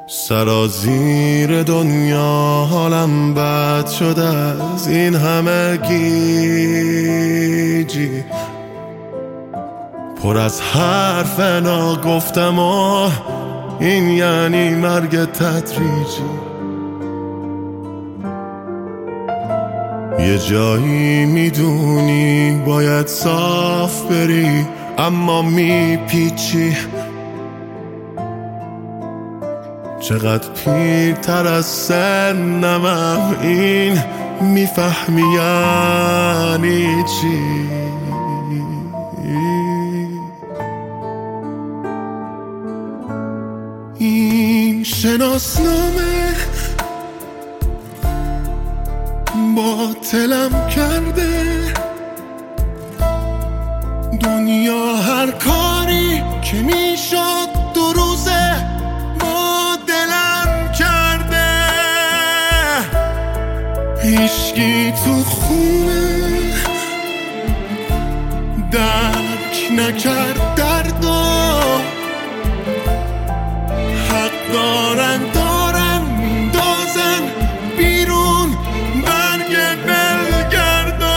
سرازیر دنیا حالم بد شده از این همه گیجی، پر از حرف ناگفتم و این یعنی مرگ تدریجی. یه جایی میدونی باید صاف بری اما میپیچی، چقدر پیرتر از سنمم این میفهمی یعنی چی. این شناسنامه باطلم کرده، دنیا هر کاری که میشد دو روزه با دلم کرده. هیچکی تو خونه درک نکرد دردو، حق دارن میندازن بیرون برگ بلگردا.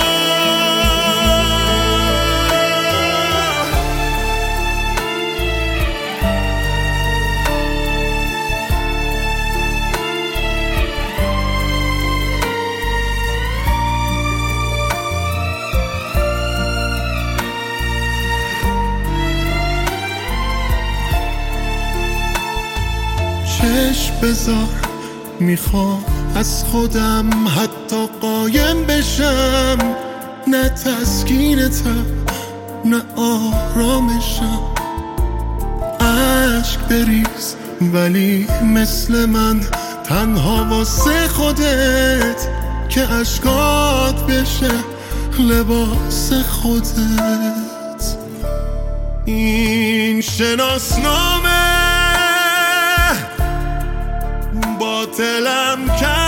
چشم بذار، میخوام از خودم حتی قایم بشم، نه تسکینتم نه آرامشم. عشق بریز ولی مثل من تنها واسه خودت، که عشقات بشه لباس خودت. این شناسنامه باطلم کرد،